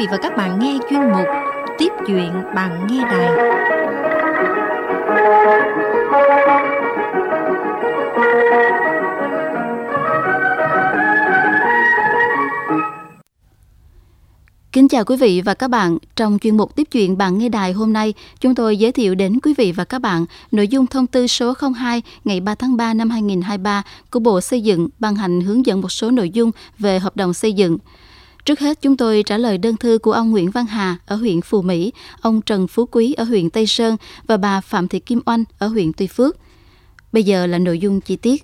vị và các bạn nghe chuyên mục Tiếp chuyện bạn nghe đài. Kính chào quý vị và các bạn. Trong chuyên mục Tiếp chuyện bạn nghe đài hôm nay, chúng tôi giới thiệu đến quý vị và các bạn nội dung thông tư số 02 ngày 3 tháng 3 năm 2023 của Bộ Xây dựng ban hành hướng dẫn một số nội dung về hợp đồng xây dựng. Trước hết, chúng tôi trả lời đơn thư của ông Nguyễn Văn Hà ở huyện Phù Mỹ, ông Trần Phú Quý ở huyện Tây Sơn và bà Phạm Thị Kim Oanh ở huyện Tuy Phước. Bây giờ là nội dung chi tiết.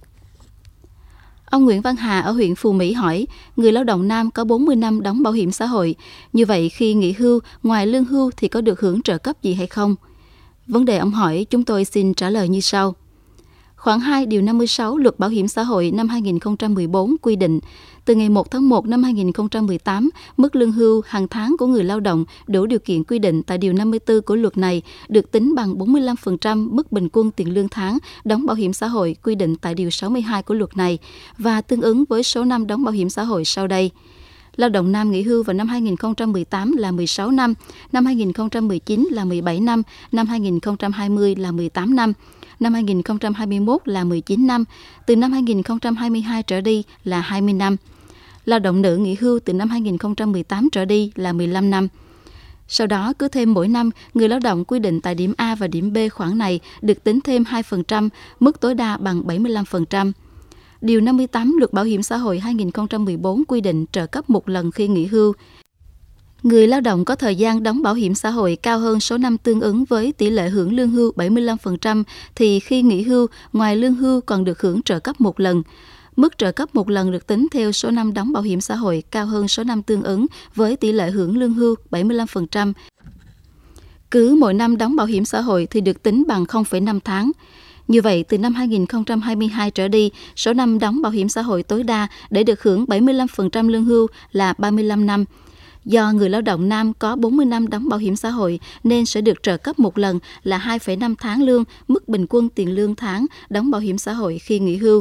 Ông Nguyễn Văn Hà ở huyện Phù Mỹ hỏi, người lao động nam có 40 năm đóng bảo hiểm xã hội. Như vậy, khi nghỉ hưu, ngoài lương hưu thì có được hưởng trợ cấp gì hay không? Vấn đề ông hỏi, chúng tôi xin trả lời như sau. Khoản 2 điều 56 Luật Bảo hiểm xã hội năm 2014 quy định, từ ngày 1 tháng 1 năm 2018, mức lương hưu hàng tháng của người lao động đủ điều kiện quy định tại điều 54 của luật này được tính bằng 45% mức bình quân tiền lương tháng đóng bảo hiểm xã hội quy định tại điều 62 của luật này và tương ứng với số năm đóng bảo hiểm xã hội sau đây. Lao động nam nghỉ hưu vào năm 2018 là 16 năm, năm 2019 là 17 năm, năm 2020 là 18 năm, năm 2021 là 19 năm, từ năm 2022 trở đi là 20 năm. Lao động nữ nghỉ hưu từ năm 2018 trở đi là 15 năm. Sau đó, cứ thêm mỗi năm, người lao động quy định tại điểm A và điểm B khoản này được tính thêm 2%, mức tối đa bằng 75%. Điều 58 Luật Bảo hiểm xã hội 2014 quy định trợ cấp một lần khi nghỉ hưu. Người lao động có thời gian đóng bảo hiểm xã hội cao hơn số năm tương ứng với tỷ lệ hưởng lương hưu 75% thì khi nghỉ hưu, ngoài lương hưu còn được hưởng trợ cấp một lần. Mức trợ cấp một lần được tính theo số năm đóng bảo hiểm xã hội cao hơn số năm tương ứng với tỷ lệ hưởng lương hưu 75%. Cứ mỗi năm đóng bảo hiểm xã hội thì được tính bằng 0,5 tháng. Như vậy, từ năm 2022 trở đi, số năm đóng bảo hiểm xã hội tối đa để được hưởng 75% lương hưu là 35 năm. Do người lao động nam có 40 năm đóng bảo hiểm xã hội nên sẽ được trợ cấp một lần là 2,5 tháng lương, mức bình quân tiền lương tháng đóng bảo hiểm xã hội khi nghỉ hưu.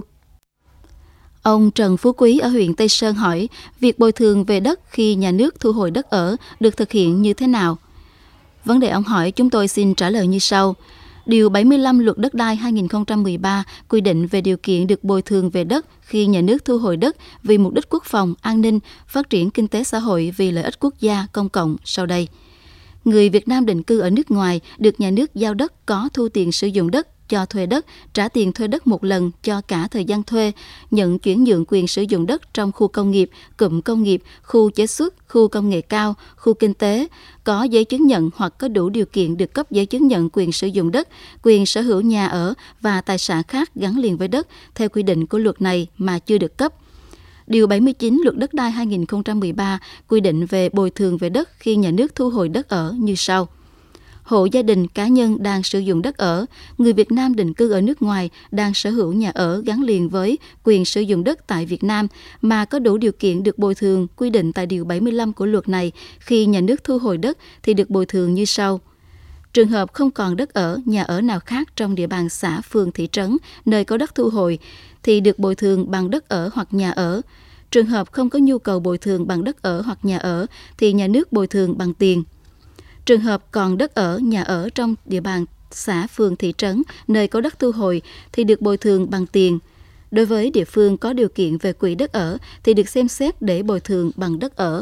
Ông Trần Phú Quý ở huyện Tây Sơn hỏi, việc bồi thường về đất khi nhà nước thu hồi đất ở được thực hiện như thế nào? Vấn đề ông hỏi chúng tôi xin trả lời như sau. Điều 75 Luật Đất đai 2013 quy định về điều kiện được bồi thường về đất khi nhà nước thu hồi đất vì mục đích quốc phòng, an ninh, phát triển kinh tế xã hội vì lợi ích quốc gia, công cộng sau đây. Người Việt Nam định cư ở nước ngoài được nhà nước giao đất có thu tiền sử dụng đất, cho thuê đất, trả tiền thuê đất một lần cho cả thời gian thuê, nhận chuyển nhượng quyền sử dụng đất trong khu công nghiệp, cụm công nghiệp, khu chế xuất, khu công nghệ cao, khu kinh tế, có giấy chứng nhận hoặc có đủ điều kiện được cấp giấy chứng nhận quyền sử dụng đất, quyền sở hữu nhà ở và tài sản khác gắn liền với đất theo quy định của luật này mà chưa được cấp. Điều 79 Luật Đất đai 2013 quy định về bồi thường về đất khi nhà nước thu hồi đất ở như sau. Hộ gia đình cá nhân đang sử dụng đất ở, người Việt Nam định cư ở nước ngoài đang sở hữu nhà ở gắn liền với quyền sử dụng đất tại Việt Nam mà có đủ điều kiện được bồi thường quy định tại điều 75 của luật này khi nhà nước thu hồi đất thì được bồi thường như sau. Trường hợp không còn đất ở, nhà ở nào khác trong địa bàn xã, phường, thị trấn, nơi có đất thu hồi thì được bồi thường bằng đất ở hoặc nhà ở. Trường hợp không có nhu cầu bồi thường bằng đất ở hoặc nhà ở thì nhà nước bồi thường bằng tiền. Trường hợp còn đất ở, nhà ở trong địa bàn xã, phường, thị trấn, nơi có đất thu hồi thì được bồi thường bằng tiền. Đối với địa phương có điều kiện về quỹ đất ở thì được xem xét để bồi thường bằng đất ở.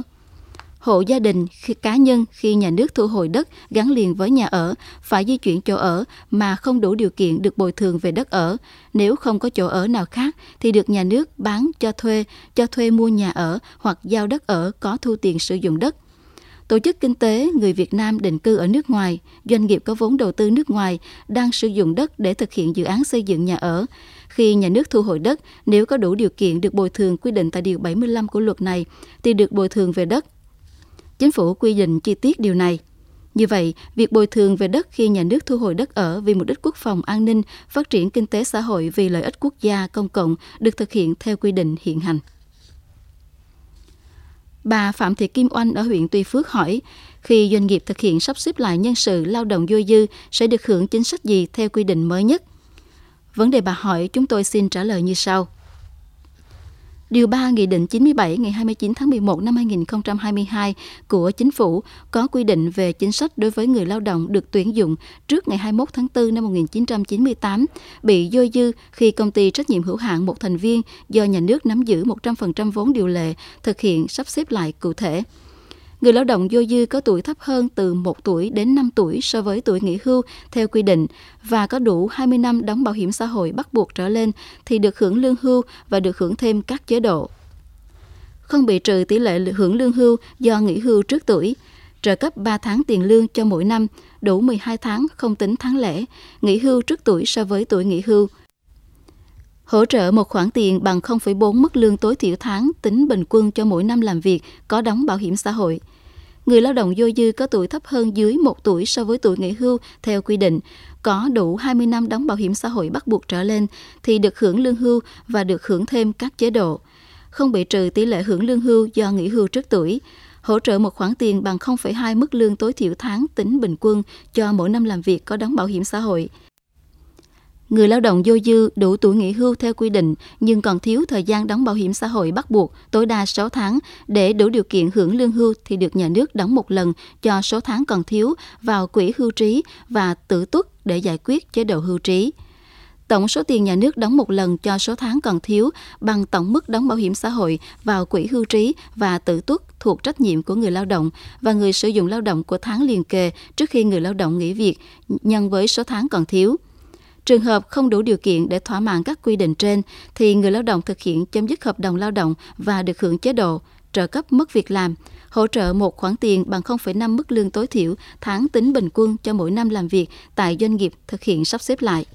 Hộ gia đình, cá nhân khi nhà nước thu hồi đất gắn liền với nhà ở phải di chuyển chỗ ở mà không đủ điều kiện được bồi thường về đất ở. Nếu không có chỗ ở nào khác thì được nhà nước bán cho thuê mua nhà ở hoặc giao đất ở có thu tiền sử dụng đất. Tổ chức kinh tế người Việt Nam định cư ở nước ngoài, doanh nghiệp có vốn đầu tư nước ngoài đang sử dụng đất để thực hiện dự án xây dựng nhà ở. Khi nhà nước thu hồi đất, nếu có đủ điều kiện được bồi thường quy định tại điều 75 của luật này thì được bồi thường về đất. Chính phủ quy định chi tiết điều này. Như vậy, việc bồi thường về đất khi nhà nước thu hồi đất ở vì mục đích quốc phòng, an ninh, phát triển kinh tế xã hội vì lợi ích quốc gia, công cộng được thực hiện theo quy định hiện hành. Bà Phạm Thị Kim Oanh ở huyện Tuy Phước hỏi, khi doanh nghiệp thực hiện sắp xếp lại nhân sự lao động dôi dư sẽ được hưởng chính sách gì theo quy định mới nhất? Vấn đề bà hỏi chúng tôi xin trả lời như sau. Điều 3 Nghị định 97 ngày 29 tháng 11 năm 2022 của Chính phủ có quy định về chính sách đối với người lao động được tuyển dụng trước ngày 21 tháng 4 năm 1998 bị dôi dư khi công ty trách nhiệm hữu hạn một thành viên do nhà nước nắm giữ 100% vốn điều lệ thực hiện sắp xếp lại cụ thể. Người lao động dôi dư có tuổi thấp hơn từ 1 tuổi đến 5 tuổi so với tuổi nghỉ hưu theo quy định và có đủ 20 năm đóng bảo hiểm xã hội bắt buộc trở lên thì được hưởng lương hưu và được hưởng thêm các chế độ. Không bị trừ tỷ lệ hưởng lương hưu do nghỉ hưu trước tuổi, trợ cấp 3 tháng tiền lương cho mỗi năm, đủ 12 tháng không tính tháng lẻ, nghỉ hưu trước tuổi so với tuổi nghỉ hưu. Hỗ trợ một khoản tiền bằng 0,4 mức lương tối thiểu tháng tính bình quân cho mỗi năm làm việc có đóng bảo hiểm xã hội. Người lao động dôi dư có tuổi thấp hơn dưới 1 tuổi so với tuổi nghỉ hưu theo quy định, có đủ 20 năm đóng bảo hiểm xã hội bắt buộc trở lên thì được hưởng lương hưu và được hưởng thêm các chế độ. Không bị trừ tỷ lệ hưởng lương hưu do nghỉ hưu trước tuổi. Hỗ trợ một khoản tiền bằng 0,2 mức lương tối thiểu tháng tính bình quân cho mỗi năm làm việc có đóng bảo hiểm xã hội. Người lao động dôi dư đủ tuổi nghỉ hưu theo quy định nhưng còn thiếu thời gian đóng bảo hiểm xã hội bắt buộc tối đa 6 tháng để đủ điều kiện hưởng lương hưu thì được nhà nước đóng một lần cho số tháng còn thiếu vào quỹ hưu trí và tự tuất để giải quyết chế độ hưu trí. Tổng số tiền nhà nước đóng một lần cho số tháng còn thiếu bằng tổng mức đóng bảo hiểm xã hội vào quỹ hưu trí và tự tuất thuộc trách nhiệm của người lao động và người sử dụng lao động của tháng liền kề trước khi người lao động nghỉ việc nhân với số tháng còn thiếu. Trường hợp không đủ điều kiện để thỏa mãn các quy định trên, thì người lao động thực hiện chấm dứt hợp đồng lao động và được hưởng chế độ, trợ cấp mất việc làm, hỗ trợ một khoản tiền bằng 0,5 mức lương tối thiểu tháng tính bình quân cho mỗi năm làm việc tại doanh nghiệp thực hiện sắp xếp lại.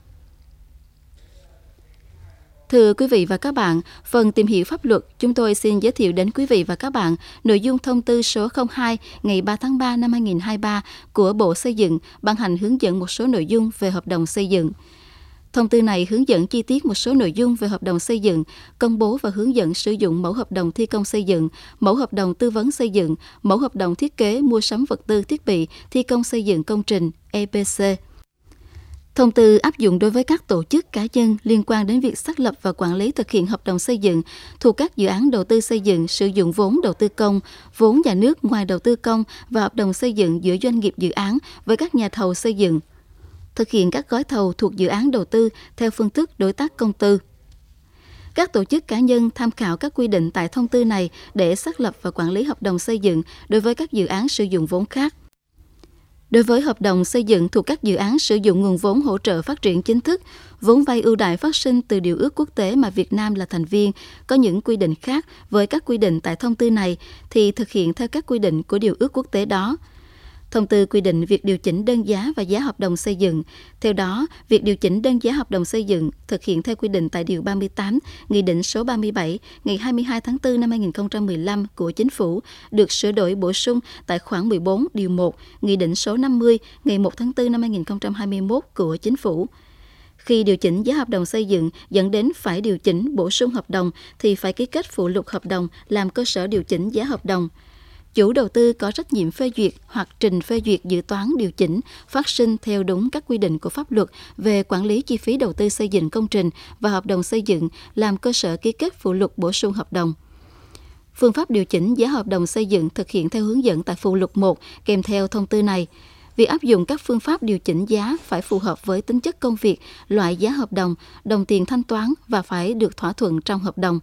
Thưa quý vị và các bạn, phần tìm hiểu pháp luật, chúng tôi xin giới thiệu đến quý vị và các bạn nội dung thông tư số 02 ngày 3 tháng 3 năm 2023 của Bộ Xây dựng ban hành hướng dẫn một số nội dung về hợp đồng xây dựng. Thông tư này hướng dẫn chi tiết một số nội dung về hợp đồng xây dựng, công bố và hướng dẫn sử dụng mẫu hợp đồng thi công xây dựng, mẫu hợp đồng tư vấn xây dựng, mẫu hợp đồng thiết kế mua sắm vật tư thiết bị thi công xây dựng công trình EPC. Thông tư áp dụng đối với các tổ chức cá nhân liên quan đến việc xác lập và quản lý thực hiện hợp đồng xây dựng thuộc các dự án đầu tư xây dựng sử dụng vốn đầu tư công, vốn nhà nước ngoài đầu tư công và hợp đồng xây dựng giữa doanh nghiệp dự án với các nhà thầu xây dựng. Thực hiện các gói thầu thuộc dự án đầu tư theo phương thức đối tác công tư. Các tổ chức cá nhân tham khảo các quy định tại thông tư này để xác lập và quản lý hợp đồng xây dựng đối với các dự án sử dụng vốn khác. Đối với hợp đồng xây dựng thuộc các dự án sử dụng nguồn vốn hỗ trợ phát triển chính thức, vốn vay ưu đãi phát sinh từ điều ước quốc tế mà Việt Nam là thành viên, có những quy định khác với các quy định tại thông tư này thì thực hiện theo các quy định của điều ước quốc tế đó. Thông tư quy định việc điều chỉnh đơn giá và giá hợp đồng xây dựng. Theo đó, việc điều chỉnh đơn giá hợp đồng xây dựng thực hiện theo quy định tại Điều 38, Nghị định số 37 ngày 22 tháng 4 năm 2015 của Chính phủ được sửa đổi bổ sung tại khoản 14 Điều 1, Nghị định số 50 ngày 1 tháng 4 năm 2021 của Chính phủ. Khi điều chỉnh giá hợp đồng xây dựng dẫn đến phải điều chỉnh bổ sung hợp đồng thì phải ký kết phụ lục hợp đồng làm cơ sở điều chỉnh giá hợp đồng. Chủ đầu tư có trách nhiệm phê duyệt hoặc trình phê duyệt dự toán điều chỉnh phát sinh theo đúng các quy định của pháp luật về quản lý chi phí đầu tư xây dựng công trình và hợp đồng xây dựng làm cơ sở ký kết phụ lục bổ sung hợp đồng. Phương pháp điều chỉnh giá hợp đồng xây dựng thực hiện theo hướng dẫn tại phụ lục 1 kèm theo thông tư này. Việc áp dụng các phương pháp điều chỉnh giá phải phù hợp với tính chất công việc, loại giá hợp đồng, đồng tiền thanh toán và phải được thỏa thuận trong hợp đồng.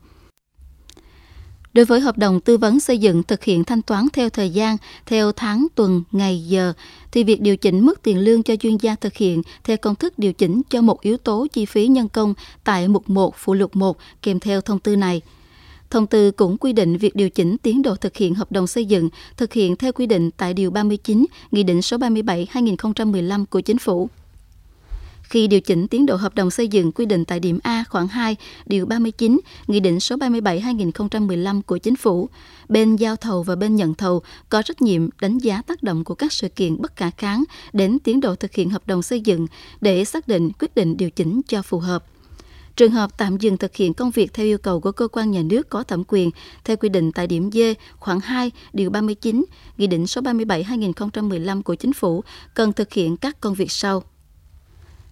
Đối với hợp đồng tư vấn xây dựng thực hiện thanh toán theo thời gian, theo tháng, tuần, ngày, giờ, thì việc điều chỉnh mức tiền lương cho chuyên gia thực hiện theo công thức điều chỉnh cho một yếu tố chi phí nhân công tại mục 1 phụ lục 1 kèm theo thông tư này. Thông tư cũng quy định việc điều chỉnh tiến độ thực hiện hợp đồng xây dựng thực hiện theo quy định tại Điều 39, Nghị định số 37/2015 của Chính phủ. Khi điều chỉnh tiến độ hợp đồng xây dựng quy định tại điểm A khoản 2, Điều 39, Nghị định số 37/2015 của Chính phủ, bên giao thầu và bên nhận thầu có trách nhiệm đánh giá tác động của các sự kiện bất khả kháng đến tiến độ thực hiện hợp đồng xây dựng để xác định quyết định điều chỉnh cho phù hợp. Trường hợp tạm dừng thực hiện công việc theo yêu cầu của cơ quan nhà nước có thẩm quyền theo quy định tại điểm D khoản 2, Điều 39, Nghị định số 37/2015 của Chính phủ cần thực hiện các công việc sau.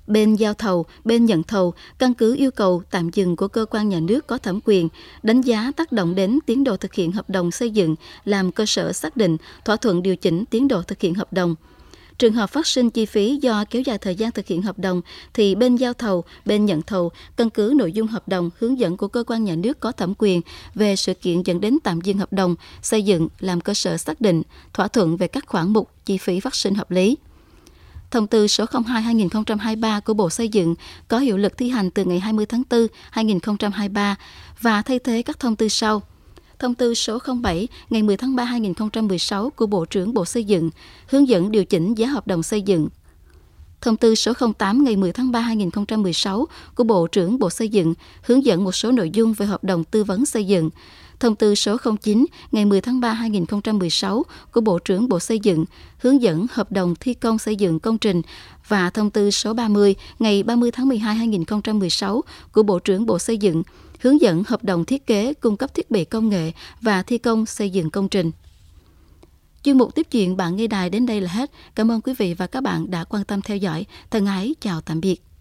Bên giao thầu, bên nhận thầu căn cứ yêu cầu tạm dừng của cơ quan nhà nước có thẩm quyền, đánh giá tác động đến tiến độ thực hiện hợp đồng xây dựng làm cơ sở xác định, thỏa thuận điều chỉnh tiến độ thực hiện hợp đồng. Trường hợp phát sinh chi phí do kéo dài thời gian thực hiện hợp đồng thì bên giao thầu, bên nhận thầu căn cứ nội dung hợp đồng, hướng dẫn của cơ quan nhà nước có thẩm quyền về sự kiện dẫn đến tạm dừng hợp đồng xây dựng làm cơ sở xác định, thỏa thuận về các khoản mục chi phí phát sinh hợp lý. Thông tư số 02/2023 của Bộ Xây dựng có hiệu lực thi hành từ ngày 20 tháng 4, 2023 và thay thế các thông tư sau. Thông tư số 07 ngày 10 tháng 3 2016 của Bộ trưởng Bộ Xây dựng hướng dẫn điều chỉnh giá hợp đồng xây dựng. Thông tư số 08 ngày 10 tháng 3 2016 của Bộ trưởng Bộ Xây dựng hướng dẫn một số nội dung về hợp đồng tư vấn xây dựng. Thông tư số 09 ngày 10 tháng 3 2016 của Bộ trưởng Bộ Xây dựng hướng dẫn hợp đồng thi công xây dựng công trình và thông tư số 30 ngày 30 tháng 12 2016 của Bộ trưởng Bộ Xây dựng hướng dẫn hợp đồng thiết kế, cung cấp thiết bị công nghệ và thi công xây dựng công trình. Chuyên mục tiếp chuyện bạn nghe đài đến đây là hết. Cảm ơn quý vị và các bạn đã quan tâm theo dõi. Thân ái chào tạm biệt.